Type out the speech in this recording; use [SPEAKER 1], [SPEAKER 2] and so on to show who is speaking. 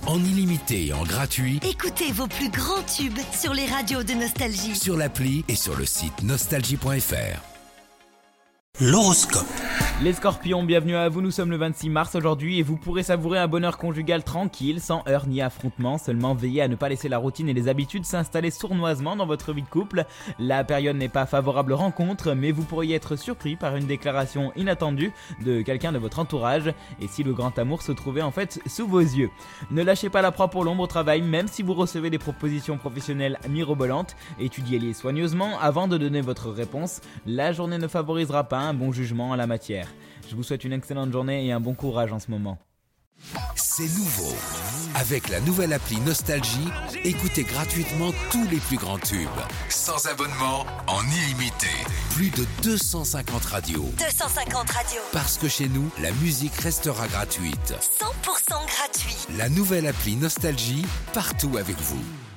[SPEAKER 1] En illimité et en gratuit.
[SPEAKER 2] Écoutez vos plus grands tubes sur les radios de Nostalgie.
[SPEAKER 1] Sur l'appli et sur le site nostalgie.fr.
[SPEAKER 3] L'horoscope.
[SPEAKER 4] Les Scorpions, bienvenue à vous, nous sommes le 26 mars aujourd'hui et vous pourrez savourer un bonheur conjugal tranquille, sans heurts ni affrontements, seulement veillez à ne pas laisser la routine et les habitudes s'installer sournoisement dans votre vie de couple. La période n'est pas favorable aux rencontres, mais vous pourriez être surpris par une déclaration inattendue de quelqu'un de votre entourage, et si le grand amour se trouvait en fait sous vos yeux. Ne lâchez pas la proie pour l'ombre au travail, même si vous recevez des propositions professionnelles mirobolantes, étudiez-les soigneusement avant de donner votre réponse, la journée ne favorisera pas un bon jugement en la matière. Je vous souhaite une excellente journée et un bon courage en ce moment.
[SPEAKER 1] C'est nouveau. Avec la nouvelle appli Nostalgie, écoutez gratuitement tous les plus grands tubes. Sans abonnement, en illimité. Plus de 250 radios.
[SPEAKER 2] 250 radios.
[SPEAKER 1] Parce que chez nous, la musique restera gratuite.
[SPEAKER 2] 100% gratuit.
[SPEAKER 1] La nouvelle appli Nostalgie, partout avec vous.